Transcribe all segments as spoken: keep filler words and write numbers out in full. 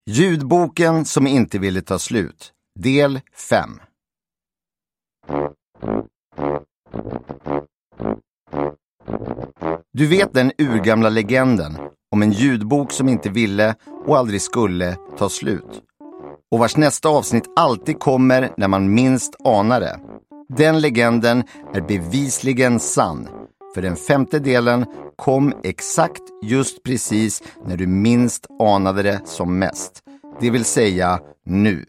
Ljudboken som inte ville ta slut. Del fem. Du vet den urgamla legenden om en ljudbok som inte ville och aldrig skulle ta slut. Och vars nästa avsnitt alltid kommer när man minst anar det. Den legenden är bevisligen sann. För den femte delen kom exakt just precis när du minst anade det som mest. Det vill säga nu.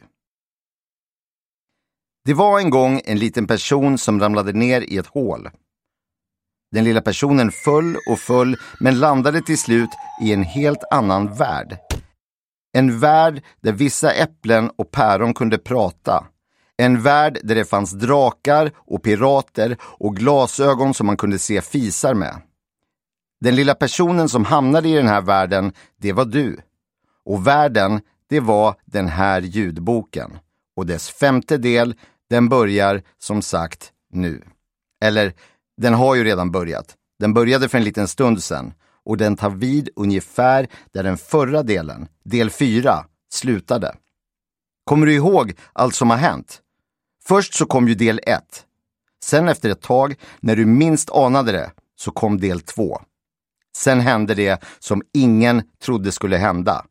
Det var en gång en liten person som ramlade ner i ett hål. Den lilla personen föll och föll men landade till slut i en helt annan värld. En värld där vissa äpplen och päron kunde prata. En värld där det fanns drakar och pirater och glasögon som man kunde se fisar med. Den lilla personen som hamnade i den här världen, det var du. Och världen, det var den här ljudboken. Och dess femte del, den börjar som sagt nu. Eller, den har ju redan börjat. Den började för en liten stund sedan. Och den tar vid ungefär där den förra delen, del fyra, slutade. Kommer du ihåg allt som har hänt? Först så kom ju del ett. Sen efter ett tag, när du minst anade det, så kom del två. Sen hände det som ingen trodde skulle hända.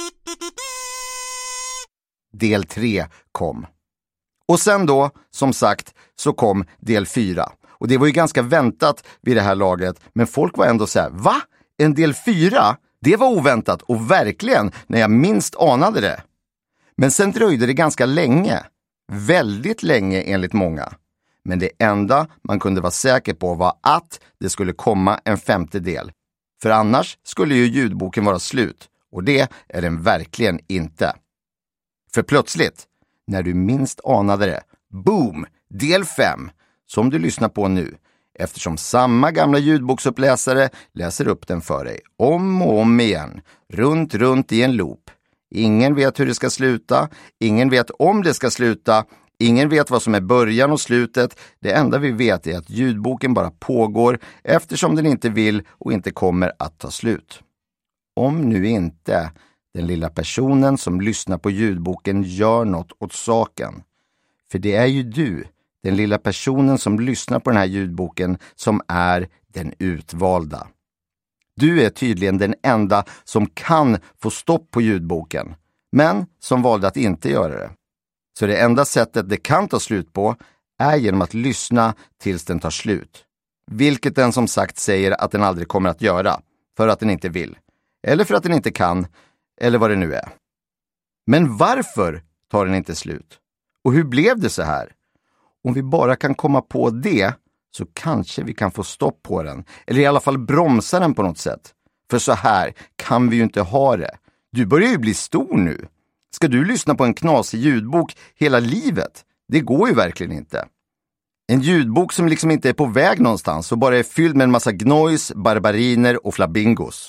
Del tre kom. Och sen då, som sagt, så kom del fyra. Och det var ju ganska väntat vid det här laget, men folk var ändå så här: va? En del fyra? Det var oväntat och verkligen när jag minst anade det. Men sen dröjde det ganska länge. Väldigt länge enligt många. Men det enda man kunde vara säker på var att det skulle komma en femte del. För annars skulle ju ljudboken vara slut. Och det är den verkligen inte. För plötsligt, när du minst anade det, boom, del fem, som du lyssnar på nu. Eftersom samma gamla ljudboksuppläsare läser upp den för dig. Om och om igen, runt, runt i en loop. Ingen vet hur det ska sluta, ingen vet om det ska sluta, ingen vet vad som är början och slutet. Det enda vi vet är att ljudboken bara pågår eftersom den inte vill och inte kommer att ta slut. Om nu inte den lilla personen som lyssnar på ljudboken gör något åt saken. För det är ju du, den lilla personen som lyssnar på den här ljudboken, som är den utvalda. Du är tydligen den enda som kan få stopp på ljudboken, men som valde att inte göra det. Så det enda sättet det kan ta slut på är genom att lyssna tills den tar slut. Vilket den som sagt säger att den aldrig kommer att göra, för att den inte vill. Eller för att den inte kan, eller vad det nu är. Men varför tar den inte slut? Och hur blev det så här? Om vi bara kan komma på det, så kanske vi kan få stopp på den. Eller i alla fall bromsa den på något sätt. För så här kan vi ju inte ha det. Du börjar ju bli stor nu. Ska du lyssna på en knasig ljudbok hela livet? Det går ju verkligen inte. En ljudbok som liksom inte är på väg någonstans och bara är fylld med en massa gnojs, barbariner och flabingos.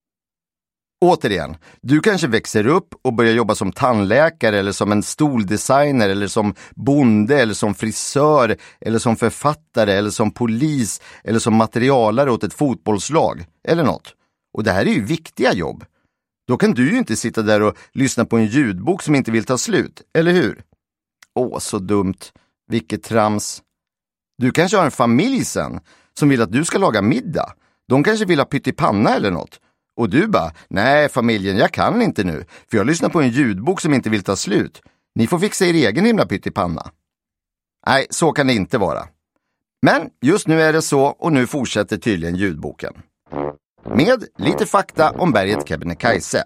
Återigen, du kanske växer upp och börjar jobba som tandläkare eller som en stoldesigner eller som bonde eller som frisör eller som författare eller som polis eller som materialare åt ett fotbollslag eller något. Och det här är ju viktiga jobb. Då kan du ju inte sitta där och lyssna på en ljudbok som inte vill ta slut, eller hur? Åh, så dumt. Vilket trams. Du kanske har en familj sen som vill att du ska laga middag. De kanske vill ha pyttipanna eller något. Och du bara, nej familjen, jag kan inte nu. För jag lyssnar på en ljudbok som inte vill ta slut. Ni får fixa er egen himla pyttipanna. Nej, så kan det inte vara. Men just nu är det så och nu fortsätter tydligen ljudboken. Med lite fakta om berget Kebnekaise.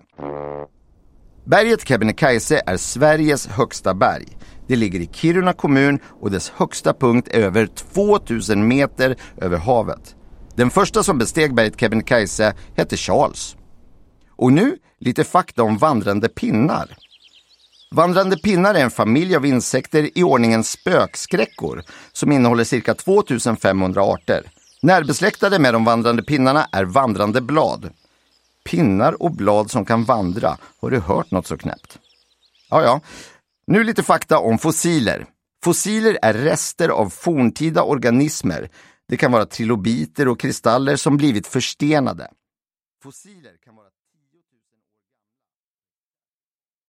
Berget Kebnekaise är Sveriges högsta berg. Det ligger i Kiruna kommun och dess högsta punkt är över tvåtusen meter över havet. Den första som besteg berget Kebnekaise hette Charles. Och nu lite fakta om vandrande pinnar. Vandrande pinnar är en familj av insekter i ordningen spökskräckor som innehåller cirka tvåtusen femhundra arter. Närbesläktade med de vandrande pinnarna är vandrande blad. Pinnar och blad som kan vandra. Har du hört något så knäppt? Ja, ja. Nu lite fakta om fossiler. Fossiler är rester av forntida organismer. Det kan vara trilobiter och kristaller som blivit förstenade. Fossiler kan vara